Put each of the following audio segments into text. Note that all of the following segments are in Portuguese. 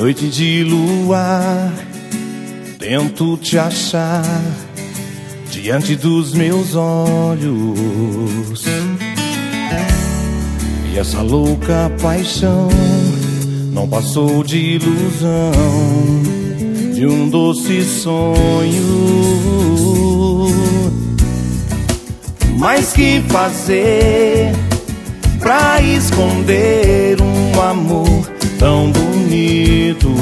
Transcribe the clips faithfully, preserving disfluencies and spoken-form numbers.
Noite de luar, tento te achar diante dos meus olhos. E essa louca paixão não passou de ilusão, de um doce sonho. Mas que fazer pra esconder um amor tão bonito?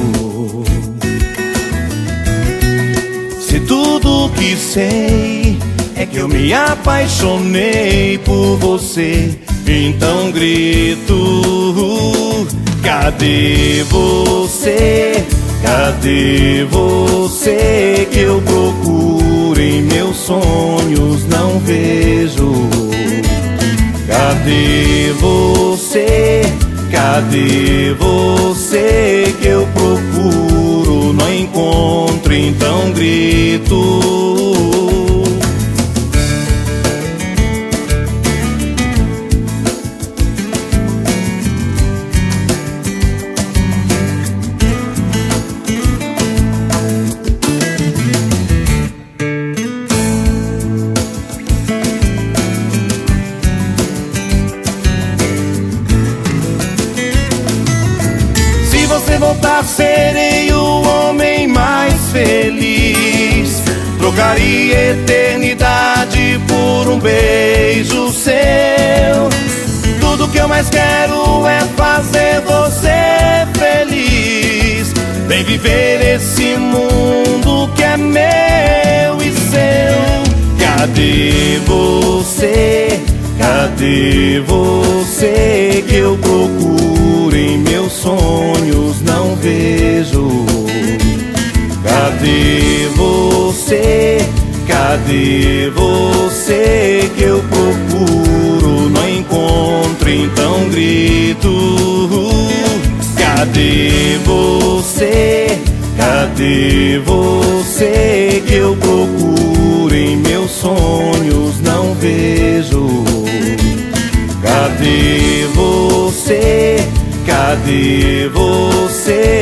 Se tudo que sei é que eu me apaixonei por você, então grito: cadê você? Cadê você que eu procuro em meus sonhos, não vejo? Cadê você? Cadê você que eu procuro, não encontro, então grito. Se você voltar, serei o homem mais feliz. Trocaria eternidade por um beijo seu. Tudo que eu mais quero é fazer você feliz. Vem viver esse mundo que é meu e seu. Cadê você? Cadê você que eu procuro em meus sonhos, não vejo? Cadê você? Cadê você que eu procuro, não encontro, então grito. Cadê você? Cadê você que eu procuro em meus sonhos, não vejo? Cadê você? Cadê você